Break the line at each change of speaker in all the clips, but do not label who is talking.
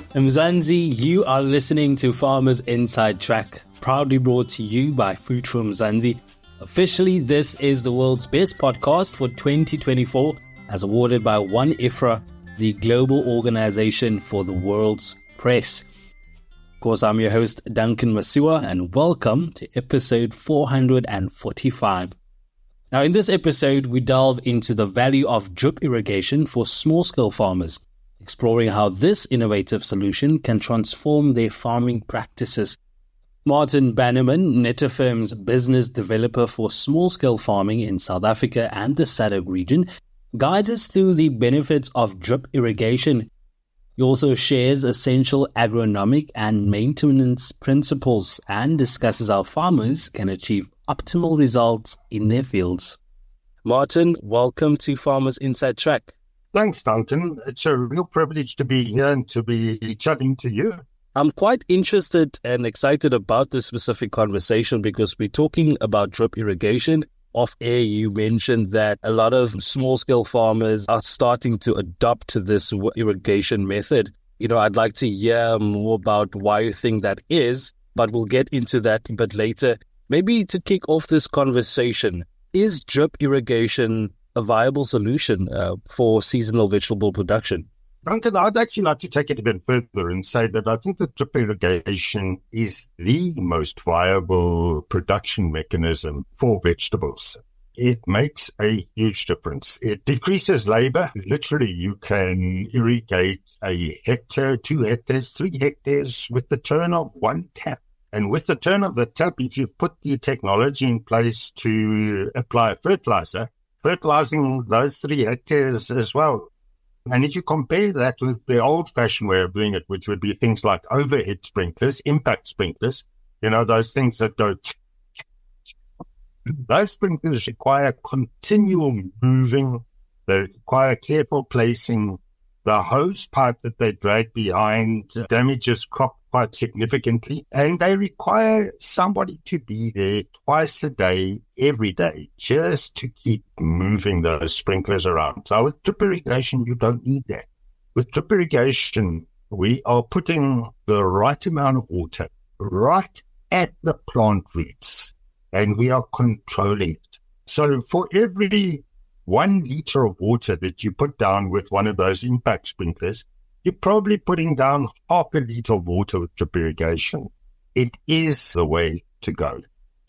Mzansi, you are listening to Farmers Inside Track, proudly brought to you by Food from Mzansi. Officially, this is the world's best podcast for 2024, as awarded by One IFRA, the global organization for the world's press. Of course, I'm your host, Duncan Masiwa, and welcome to episode 445. Now, in this episode, we delve into the value of drip irrigation for small-scale farmers, exploring how this innovative solution can transform their farming practices. Martin Bannerman, Netafim's business developer for small-scale farming in South Africa and the SADC region, guides us through the benefits of drip irrigation. He also shares essential agronomic and maintenance principles and discusses how farmers can achieve optimal results in their fields. Martin, welcome to Farmers Inside Track.
Thanks, Duncan. It's a real privilege to be here and to be chatting to you.
I'm quite interested and excited about this specific conversation because we're talking about drip irrigation. Off air, you mentioned that a lot of small-scale farmers are starting to adopt this irrigation method. I'd like to hear more about why you think that is, but we'll get into that a bit later. Maybe to kick off this conversation, is drip irrigation a viable solution for seasonal vegetable production?
Duncan, I'd actually like to take it a bit further and say that I think that drip irrigation is the most viable production mechanism for vegetables. It makes a huge difference. It decreases labor. Literally, you can irrigate a hectare, 2 hectares, 3 hectares with the turn of one tap. And with the turn of the tap, if you've put the technology in place to apply fertilizer, fertilizing those 3 hectares as well. And if you compare that with the old-fashioned way of doing it, which would be things like overhead sprinklers, impact sprinklers, those things that go... Those sprinklers require continual moving. They require careful placing. The hose pipe that they drag behind damages crop quite significantly, and they require somebody to be there twice a day, every day, just to keep moving those sprinklers around. So with drip irrigation, you don't need that. With drip irrigation, we are putting the right amount of water right at the plant roots, and we are controlling it. So for every 1 liter of water that you put down with one of those impact sprinklers, you're probably putting down half a liter of water with drip irrigation. It is the way to go.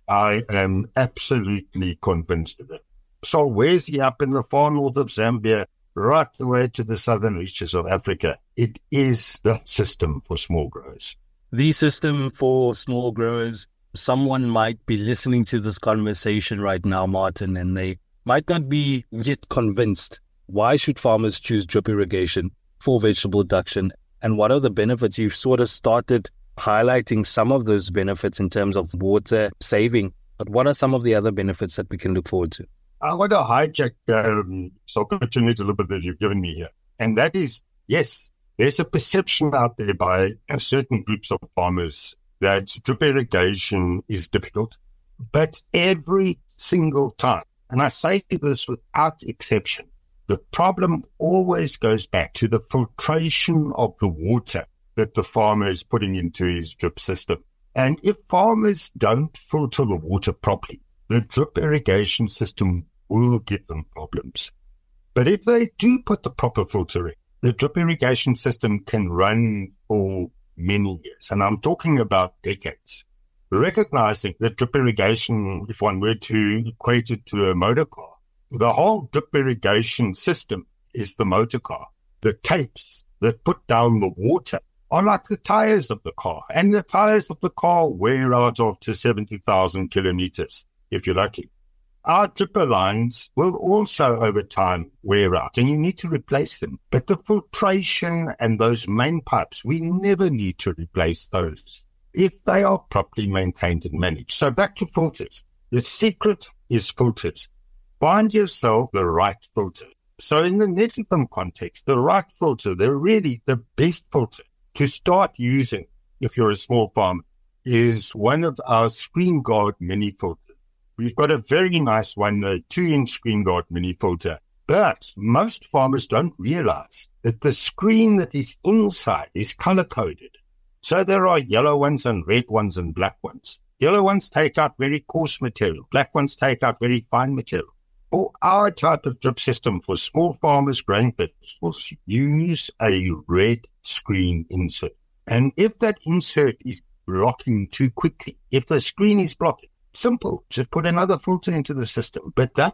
I am absolutely convinced of it. So where's he up in the far north of Zambia, right the way to the southern reaches of Africa? It is the system for small growers.
The system for small growers. Someone might be listening to this conversation right now, Martin, and they might not be yet convinced. Why should farmers choose drip irrigation for vegetable production, and what are the benefits? You've sort of started highlighting some of those benefits in terms of water saving, but what are some of the other benefits that we can look forward to?
I want to hijack the opportunity a little bit that you've given me here, and that is, yes, there's a perception out there by certain groups of farmers that drip irrigation is difficult, but every single time, and I say this without exception, the problem always goes back to the filtration of the water that the farmer is putting into his drip system. And if farmers don't filter the water properly, the drip irrigation system will give them problems. But if they do put the proper filtering, the drip irrigation system can run for many years. And I'm talking about decades. Recognizing that drip irrigation, if one were to equate it to a motor car, the whole drip irrigation system is the motor car. The tapes that put down the water are like the tires of the car. And the tires of the car wear out after 70,000 kilometers, if you're lucky. Our dripper lines will also, over time, wear out, and you need to replace them. But the filtration and those main pipes, we never need to replace those if they are properly maintained and managed. So back to filters. The secret is filters. Find yourself the right filter. So in the Netafim context, the right filter, they're really the best filter to start using if you're a small farmer is one of our Screen Guard mini filters. We've got a very nice one, a 2-inch Screen Guard mini filter. But most farmers don't realize that the screen that is inside is color-coded. So there are yellow ones and red ones and black ones. Yellow ones take out very coarse material. Black ones take out very fine material. For our type of drip system for small farmers growing vegetables, use a red screen insert. And if that insert is blocking too quickly, if the screen is blocking, simple, just put another filter into the system. But that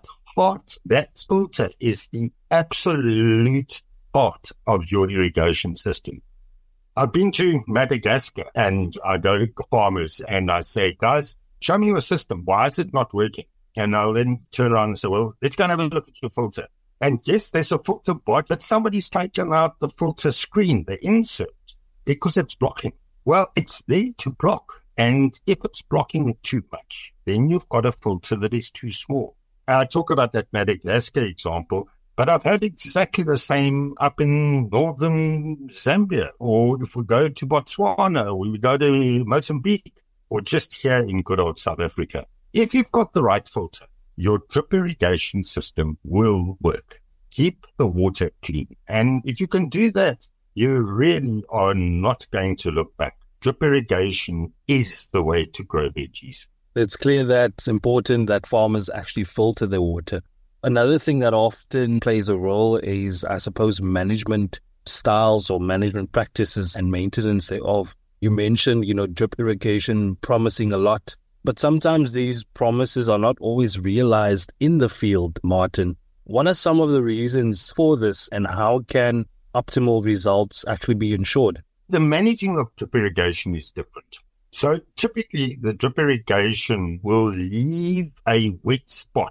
filter is the absolute part of your irrigation system. I've been to Madagascar and I go to farmers and I say, guys, show me your system. Why is it not working? And I'll then turn around and say, well, let's go and have a look at your filter. And yes, there's a filter board, but somebody's taken out the filter screen, the insert, because it's blocking. Well, it's there to block. And if it's blocking too much, then you've got a filter that is too small. I talk about that Madagascar example, but I've had exactly the same up in northern Zambia, or if we go to Botswana, or we go to Mozambique, or just here in good old South Africa. If you've got the right filter, your drip irrigation system will work. Keep the water clean. And if you can do that, you really are not going to look back. Drip irrigation is the way to grow veggies.
It's clear that it's important that farmers actually filter their water. Another thing that often plays a role is, I suppose, management styles or management practices and maintenance thereof. You mentioned, drip irrigation promising a lot, but sometimes these promises are not always realized in the field, Martin. What are some of the reasons for this, and how can optimal results actually be ensured?
The managing of drip irrigation is different. So typically the drip irrigation will leave a wet spot,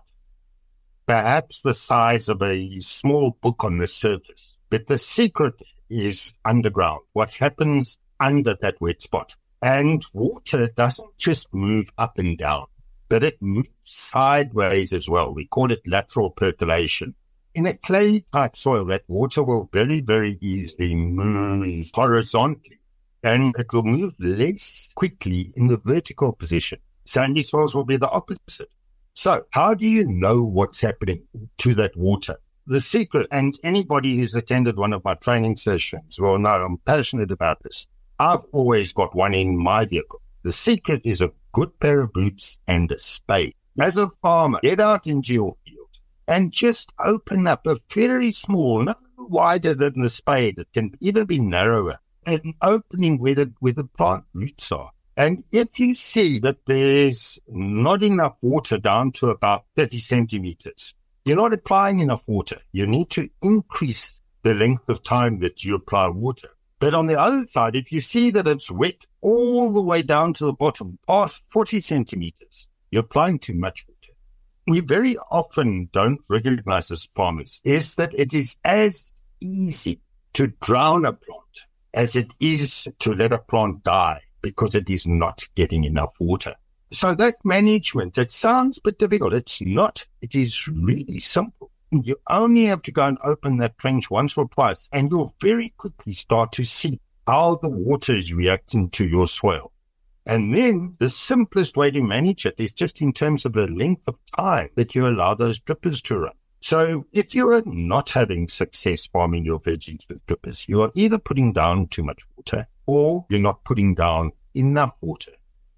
perhaps the size of a small book on the surface. But the secret is underground, what happens under that wet spot. And water doesn't just move up and down, but it moves sideways as well. We call it lateral percolation. In a clay-type soil, that water will very, very easily move horizontally, and it will move less quickly in the vertical position. Sandy soils will be the opposite. So how do you know what's happening to that water? The secret, and anybody who's attended one of my training sessions will know I'm passionate about this. I've always got one in my vehicle. The secret is a good pair of boots and a spade. As a farmer, get out into your field and just open up a very small, no wider than the spade. It can even be narrower, an opening where the plant roots are. And if you see that there's not enough water down to about 30 centimeters, you're not applying enough water. You need to increase the length of time that you apply water. But on the other side, if you see that it's wet all the way down to the bottom, past 40 centimeters, you're applying too much water. We very often don't recognize as farmers is that it is as easy to drown a plant as it is to let a plant die because it is not getting enough water. So that management, it sounds a bit difficult. It's not. It is really simple. You only have to go and open that trench once or twice, and you'll very quickly start to see how the water is reacting to your soil. And then the simplest way to manage it is just in terms of the length of time that you allow those drippers to run. So if you are not having success farming your veggies with drippers, you are either putting down too much water or you're not putting down enough water.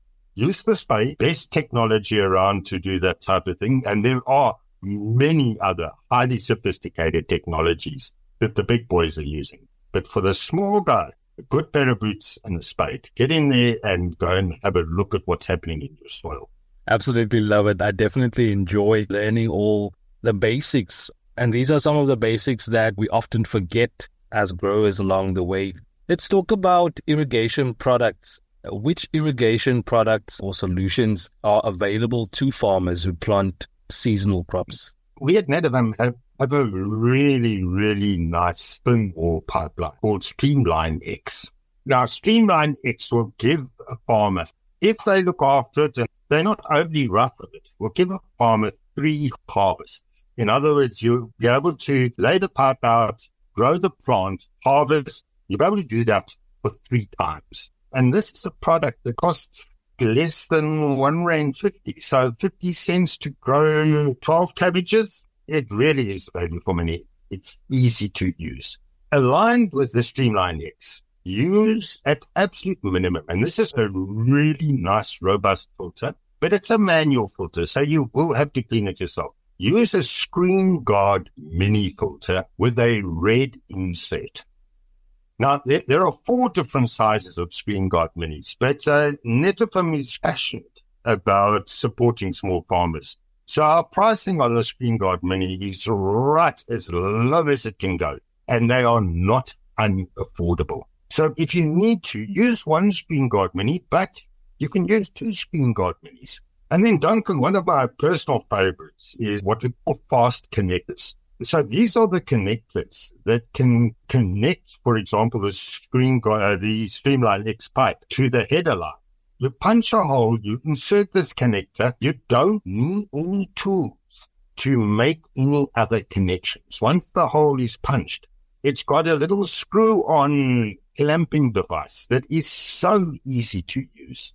Use the spade, best technology around to do that type of thing, and there are many other highly sophisticated technologies that the big boys are using. But for the small guy, a good pair of boots and a spade, get in there and go and have a look at what's happening in your soil.
Absolutely love it. I definitely enjoy learning all the basics. And these are some of the basics that we often forget as growers along the way. Let's talk about irrigation products. Which irrigation products or solutions are available to farmers who plant seasonal crops?
We at Nedivum have a really, really nice spin or pipeline called Streamline X. Now, Streamline X will give a farmer, if they look after it and they're not overly rough with it, will give a farmer 3 harvests. In other words, you'll be able to lay the pipe out, grow the plant, harvest. You'll be able to do that for 3 times. And this is a product that costs less than R1.50. So 50 cents to grow 12 cabbages. it really is value for money. It's easy to use. Aligned with the Streamline X, use at absolute minimum. And this is a really nice, robust filter, but it's a manual filter, so you will have to clean it yourself. Use a Screen Guard mini filter with a red insert. Now, there are 4 different sizes of Screen Guard minis, but Netafim is passionate about supporting small farmers. So our pricing on the Screen Guard mini is right as low as it can go, and they are not unaffordable. So if you need to, use one Screen Guard mini, but you can use 2 Screen Guard minis. And then, Duncan, one of my personal favorites is what we call fast connectors. So these are the connectors that can connect, for example, the Streamline X pipe to the header line. You punch a hole, you insert this connector. You don't need any tools to make any other connections. Once the hole is punched, it's got a little screw-on clamping device that is so easy to use.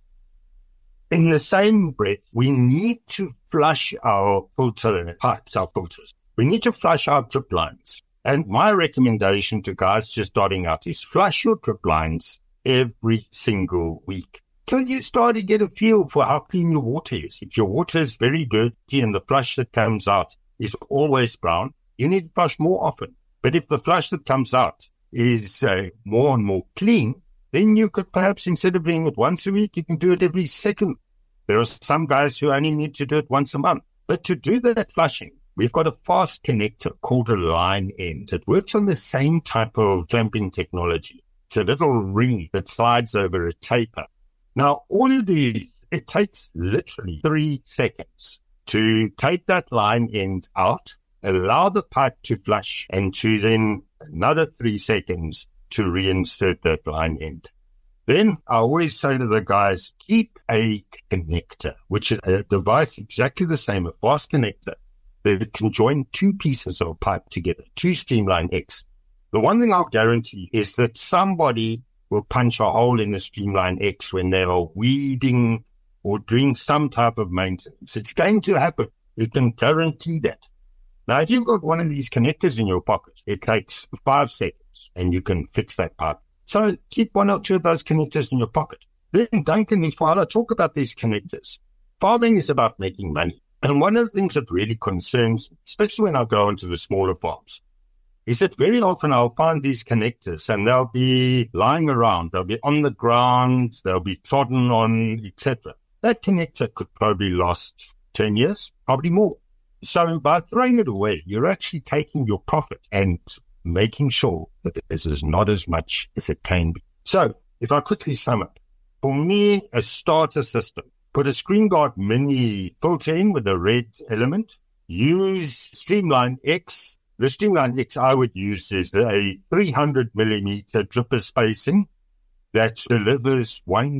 In the same breath, we need to flush our filter pipes, our filters. We need to flush our drip lines. And my recommendation to guys just starting out is flush your drip lines every single week till you start to get a feel for how clean your water is. If your water is very dirty and the flush that comes out is always brown, you need to flush more often. But if the flush that comes out is more and more clean, then you could perhaps, instead of doing it once a week, you can do it every second. There are some guys who only need to do it once a month. But to do that flushing, we've got a fast connector called a line end. It works on the same type of clamping technology. It's a little ring that slides over a taper. Now, all you do is, it takes literally 3 seconds to take that line end out, allow the pipe to flush, and to then another 3 seconds to reinsert that line end. Then I always say to the guys, keep a connector, which is a device exactly the same, a fast connector, that can join 2 pieces of pipe together, 2 Streamline X. The one thing I'll guarantee is that somebody will punch a hole in the Streamline X when they are weeding or doing some type of maintenance. It's going to happen. You can guarantee that. Now, if you've got one of these connectors in your pocket, it takes 5 seconds and you can fix that pipe. So keep 1 or 2 of those connectors in your pocket. Then, Duncan, if I talk about these connectors, farming is about making money. And one of the things that really concerns me, especially when I go into the smaller farms, is that very often I'll find these connectors and they'll be lying around, they'll be on the ground, they'll be trodden on, etc. That connector could probably last 10 years, probably more. So by throwing it away, you're actually taking your profit and making sure that this is not as much as it can be. So if I quickly sum up, for me, a starter system, put a Screen Guard mini filter in with a red element, use Streamline X. The Streamline X I would use is a 300 millimeter dripper spacing that delivers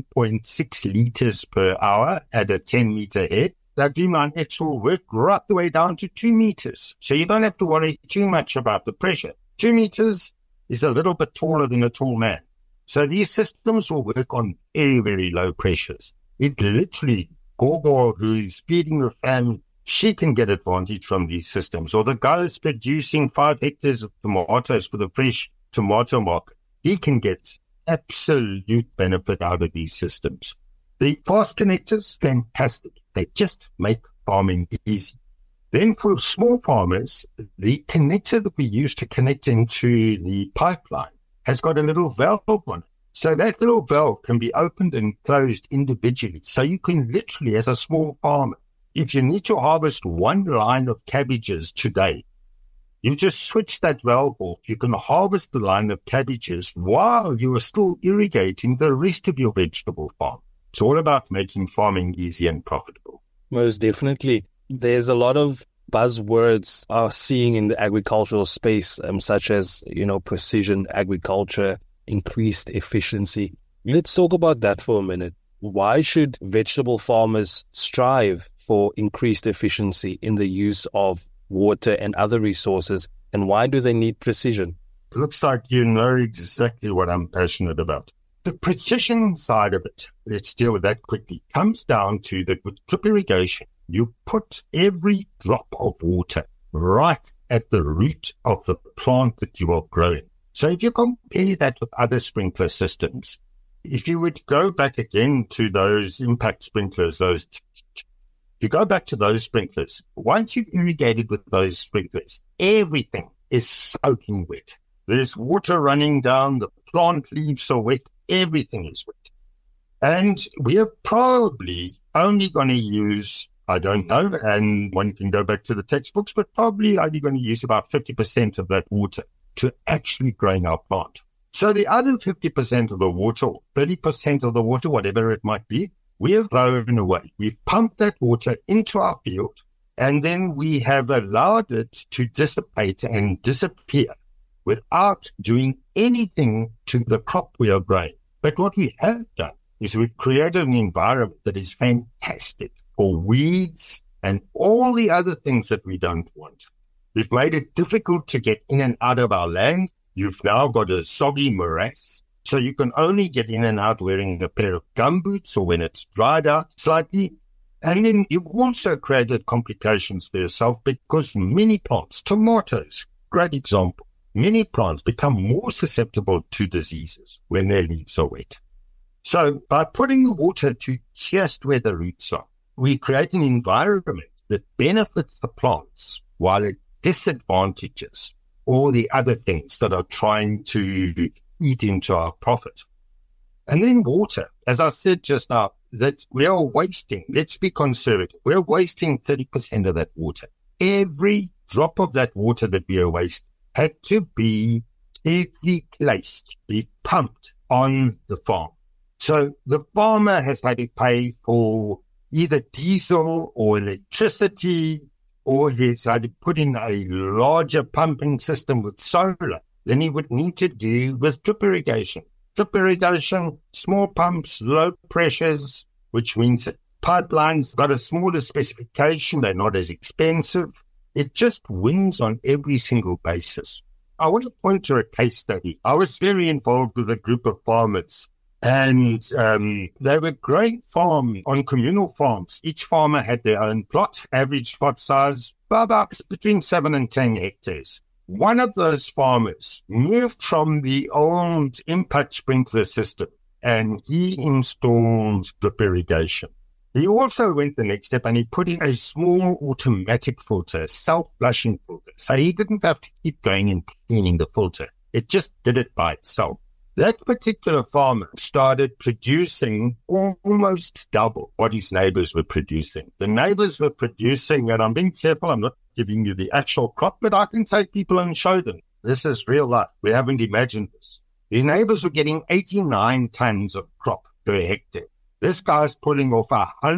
1.6 liters per hour at a 10 meter head. That Streamline X will work right the way down to 2 meters. So you don't have to worry too much about the pressure. 2 meters is a little bit taller than a tall man. So these systems will work on very, very low pressures. It literally, Gogo, who is feeding the family, she can get advantage from these systems. Or the guy that's producing 5 hectares of tomatoes for the fresh tomato market, he can get absolute benefit out of these systems. The fast connectors, fantastic. They just make farming easy. Then for small farmers, the connector that we use to connect into the pipeline has got a little valve on it. So that little valve can be opened and closed individually. So you can literally, as a small farmer, if you need to harvest 1 line of cabbages today, you just switch that valve off. You can harvest the line of cabbages while you are still irrigating the rest of your vegetable farm. It's all about making farming easy and profitable.
Most definitely. There's a lot of buzzwords are seeing in the agricultural space, such as, precision agriculture, increased efficiency. Let's talk about that for a minute. Why should vegetable farmers strive for increased efficiency in the use of water and other resources, and why do they need precision?
It looks like you know exactly what I'm passionate about. The precision side of it, let's deal with that quickly, comes down to that with drip irrigation, you put every drop of water right at the root of the plant that you are growing. So if you compare that with other sprinkler systems, if you would go back again to those impact sprinklers, you go back to those sprinklers, once you've irrigated with those sprinklers, everything is soaking wet. There's water running down, the plant leaves are wet, everything is wet. And we are probably only going to use, I don't know, and one can go back to the textbooks, but probably only going to use about 50% of that water to actually growing our plant. So the other 50% of the water, or 30% of the water, whatever it might be, we have thrown away. We've pumped that water into our field, and then we have allowed it to dissipate and disappear without doing anything to the crop we are growing. But what we have done is we've created an environment that is fantastic for weeds and all the other things that we don't want. We've made it difficult to get in and out of our land. You've now got a soggy morass, so you can only get in and out wearing a pair of gumboots or when it's dried out slightly. And then you've also created complications for yourself because many plants, tomatoes, great example, many plants become more susceptible to diseases when their leaves are wet. So by putting the water to just where the roots are, we create an environment that benefits the plants while it disadvantages all the other things that are trying to eat into our profit. And then water, as I said just now, that we are wasting, let's be conservative, we're wasting 30% of that water. Every drop of that water that we are wasting had to be carefully placed, be pumped on the farm. So the farmer has had to pay for either diesel or electricity, or he's had to put in a larger pumping system with solar than he would need to do with drip irrigation. Drip irrigation, small pumps, low pressures, which means that pipelines got a smaller specification. They're not as expensive. It just wins on every single basis. I want to point to a case study. I was very involved with a group of farmers, and they were growing on communal farms. Each farmer had their own plot, average plot size, about between 7 and 10 hectares. One of those farmers moved from the old impact sprinkler system, and he installed drip irrigation. He also went the next step and he put in a small automatic filter, self-flushing filter. So he didn't have to keep going and cleaning the filter. It just did it by itself. That particular farmer started producing almost double what his neighbors were producing. The neighbors were producing, and I'm being careful, I'm not giving you the actual crop, but I can take people and show them. This is real life. We haven't imagined this. His neighbors were getting 89 tons of crop per hectare. This guy's pulling off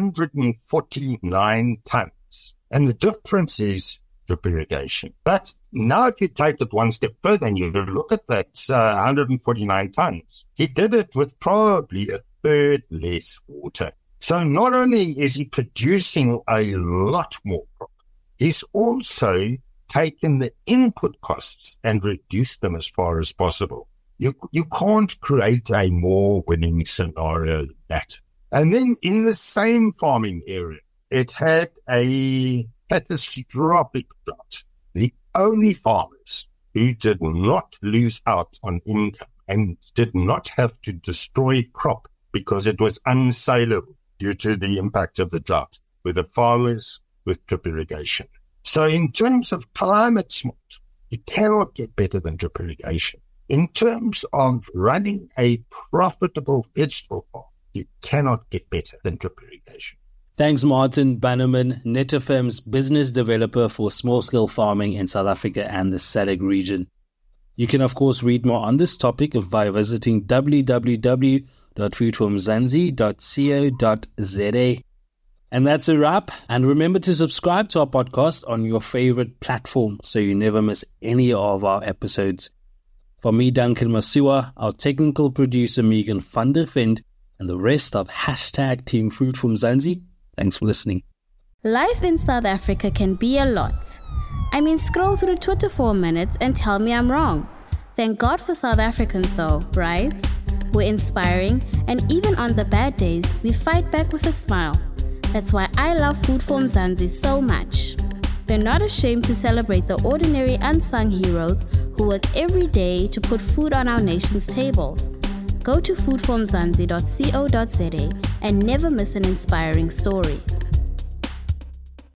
149 tons. And the difference is drip irrigation. But now if you take it one step further and you look at that 149 tons, he did it with probably a third less water. So not only is he producing a lot more crop, he's also taken the input costs and reduced them as far as possible. You can't create a more winning scenario than that. And then in the same farming area, it had a catastrophic drought. The only farmers who did not lose out on income and did not have to destroy crop because it was unsaleable due to the impact of the drought were the farmers with drip irrigation. So in terms of climate smart, you cannot get better than drip irrigation. In terms of running a profitable vegetable farm, you cannot get better than drip irrigation.
Thanks, Martin Bannerman, Net.FM's business developer for small-scale farming in South Africa and the SADC region. You can, of course, read more on this topic by visiting www.foodformzansi.co.za. And that's a wrap. And remember to subscribe to our podcast on your favorite platform so you never miss any of our episodes. For me, Duncan Masiwa, our technical producer, Megan van der Vent, and the rest of #Team Food from Zanzi, thanks for listening.
Life in South Africa can be a lot. I mean, scroll through Twitter for a minute and tell me I'm wrong. Thank God for South Africans though, right? We're inspiring, and even on the bad days, we fight back with a smile. That's why I love Food for Mzansi so much. They're not ashamed to celebrate the ordinary unsung heroes who work every day to put food on our nation's tables. Go to foodformzansi.co.za and never miss an inspiring story.